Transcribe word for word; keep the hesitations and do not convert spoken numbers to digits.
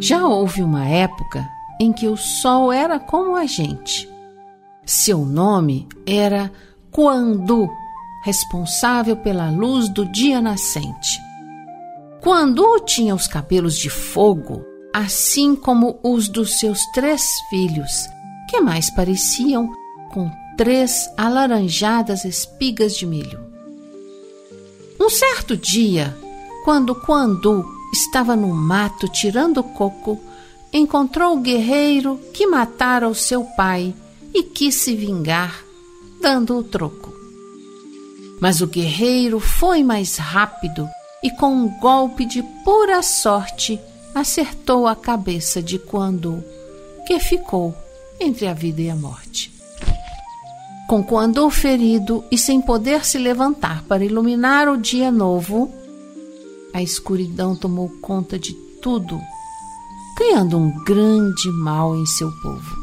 Já houve uma época em que o sol era como a gente. Seu nome era Quandu, responsável pela luz do dia nascente. Quandu tinha os cabelos de fogo, assim como os dos seus três filhos, que mais pareciam com três alaranjadas espigas de milho. Um certo dia, quando Quandu estava no mato tirando coco, encontrou o guerreiro que matara o seu pai e quis se vingar, dando o troco. Mas o guerreiro foi mais rápido e, com um golpe de pura sorte, acertou a cabeça de Quandu, que ficou entre a vida e a morte. Com Quandu ferido e sem poder se levantar para iluminar o dia novo, a escuridão tomou conta de tudo, criando um grande mal em seu povo.